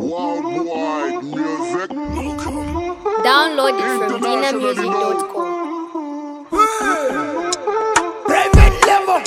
Worldwide music. Download it from dinamusic.com. Private level.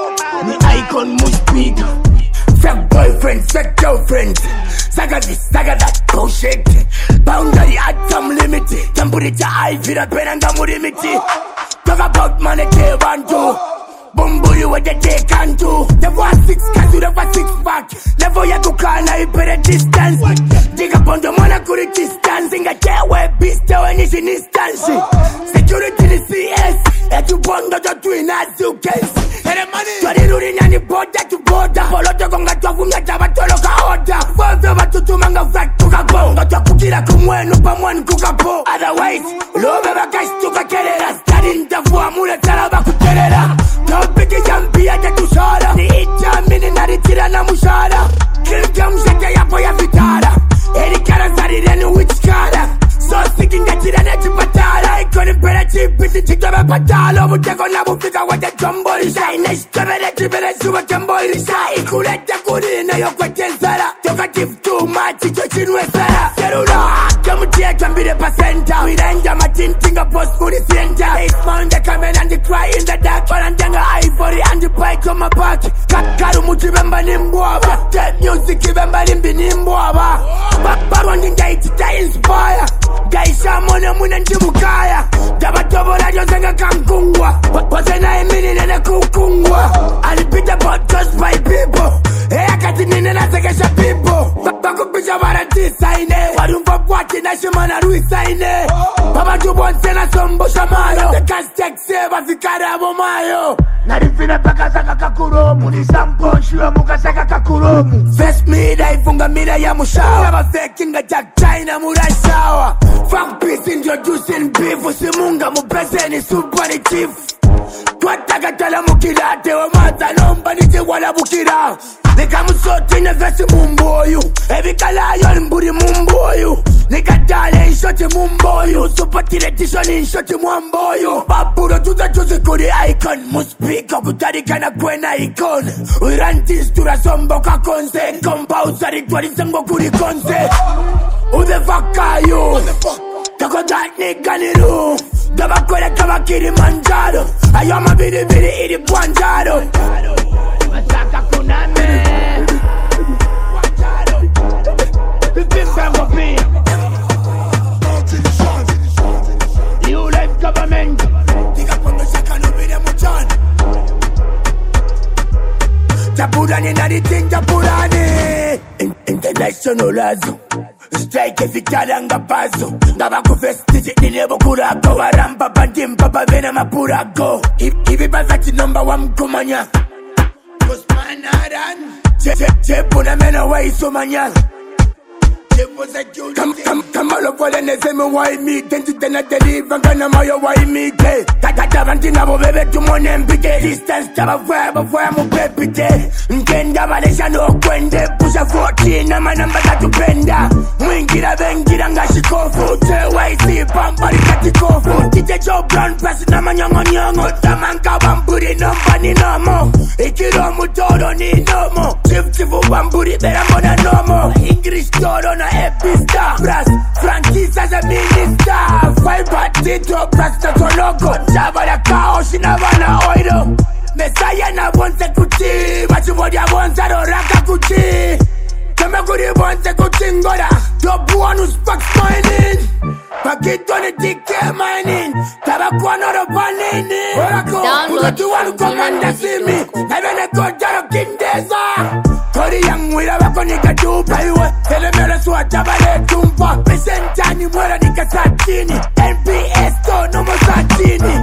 Me icon must speak. Fake boyfriend, fake girlfriend. Saga this, saga that, bullshit. Boundary at some limit. Temperature high, feel a pen and I'm limit. Talk about money, they want to. Bumburi what they can do. Never was 6 cats, you never 6 pack. Never ya go call, now you better distance. Dig up on the money, could distance. Sing a chair where beast, when it's in instance. Security the CS. Et tu bond the twin as you can see. And the money, so they don't any border to border. Follow the gonga to whom the java to look order. First over to manga fact to a bone. Not a cookie like one, up and one cook a bow. Otherwise, love ever cash to a kerera. Studying the form, Mula Taraba Kuterera. Don't pick it and be at the Shara. The 8 minutes at the Tirana Mushara. Kill them, shake ya for your vitara. Any carasari, then which color? So sticking that Tirana to Patara. I couldn't better cheap, it's a Chitaba Patala. Would take on Abu Fika with the jumbo is high. Next to the Super Jumbo is high. Could let the good in your question, Sarah. Don't give too much, it's a chin with Sarah. Seruna, come here, can be the placenta. We then jam a tin finger post for the center. They found the comment and the cry in the dark. But I'm down ivory and the bike on my back. Kakaramuchi Bamba Nimboaba. That music, Bamba Nimboaba. But one thing I inspire. Gaisha Mona Mun and Jimukaya. Dabatobo Radio Zanga Kankungwa. But then I mean in a Kukungwa. And repeat about just by people. Hey, I got it in and I take a shot people. Baku Pisha Varati sign it. Wadum for watching a Shimana Rui sign it. Papa Jubon Sena Sombo Shamano. The Castek Seva Fikara Momayo. Narifina Pakasaka Kakuro. Munisampo Shua Mukasaka Kakuro. First me, Funga Mida Yamushawa. Never faking a Jack China Murashawa. Fuck peace introducing beef. Usimunga mupeseni supani chief. Twataka tala mukira. Tewa mata nomba nite wala bukira. Nika musoti nevesi mumboyu. Evi kalayo mburi mumboyu. Nika tale inshoti mumboyu. Supatire tishoni inshoti mwamboyu. Baburo tuza chuzi kuri icon. Muspika kutari kana kwena icon. Urantis turasombo kakonse. Compousari twari sango kuri konse. Who the fuck are you? Tako that nigga niru. Daba kwele kama Kilimanjaro. Ayoma bidi bidi iri Bwanjaro. Masaka kuname. Bwanjaro. Bibimba mopia. New life government. Diga kondo shaka nubide muchana. Tapurani na ditin tapurani. International azu. Strike vitalanga pazo. Ngaba kufestiji nilebo kurako. Warampa pantim papa vena mapurako. Hivi bazati number 1 kumanya. Kusmanaran. Chepu na mena wa isomanya. Come all over the name why me. Tentu tena deliver gana mayo why me. Tata vantina bo bebe tu monem pite. Distance taba fwe mo pepite. Nkenda malesha no kwende. Pusha 14 na manamba tatu penda. Mwingira bengira ngashikofu. TYC pampari katikofu. Tite Joe Brown press na manyongo nyongo. Tamanka bamburi nomba ni nomo. Ikiro mutoro ni nomo. Chifu bamburi bera mona nomo. English toro na epista. Brass Francis as a minister. Fiber Tito Prasta Tologo. Java la kao shinavana oiro. Messiah na bonse kuti. Machivodia bonsa do raka kuti. Kama kuri bonse kuti ngora. Dobu anu sparks mining. Pakito ni tike mining. Tabakuano do panini. Orako. Download it from commander see me. dinamusic.com. Even a good